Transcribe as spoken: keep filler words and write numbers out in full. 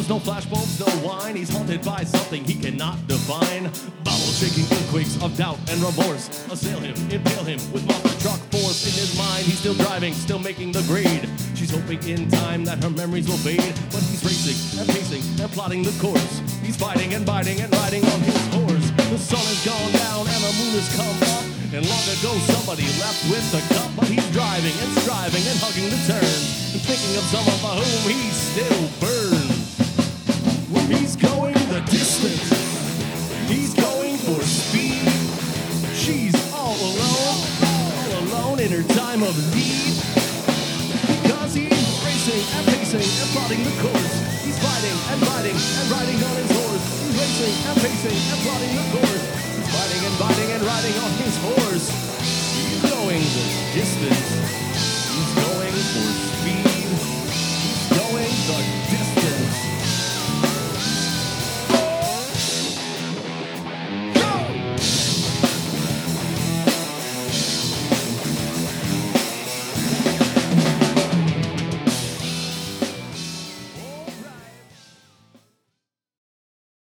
stars, no flashbulbs, no wine. He's haunted by something he cannot define. Bowels shaking, earthquakes of doubt and remorse assail him, impale him with monster truck force. In his mind, he's still driving, still making the grade. She's hoping in time that her memories will fade, but he's racing and pacing and plotting the course. He's fighting and biting and riding on his horse. The sun has gone down and the moon has come up, and long ago somebody left with the cup. But he's driving and striving and hugging the turns, and thinking of someone for whom he still burns. When he's going the distance, he's going for speed. She's all alone, all alone in her time of need. Because he's racing and pacing and plotting the course. He's fighting and riding and riding on his horse. He's racing and pacing and plotting the course. He's fighting and biting and riding on his horse. He's going the distance.